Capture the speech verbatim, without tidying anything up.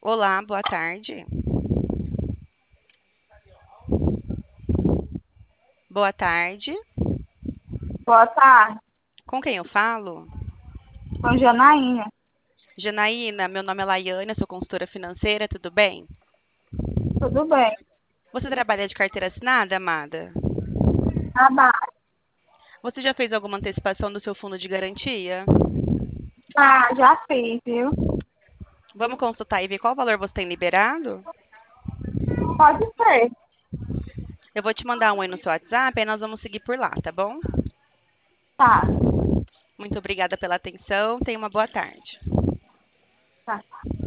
Olá, boa tarde. Boa tarde. Boa tarde, Com quem eu falo? com Janaína. Janaína, meu nome é Laiane, eu sou consultora financeira, tudo bem? Tudo bem? Você trabalha de carteira assinada, amada? Trabalho. Você já fez alguma antecipação do seu fundo de garantia? Ah, já fiz, viu? Vamos consultar e ver qual valor você tem liberado? Pode ser. Eu vou te mandar um aí no seu WhatsApp, aí nós vamos seguir por lá, tá bom? Tá, Muito obrigada pela atenção, tenha uma boa tarde. tá.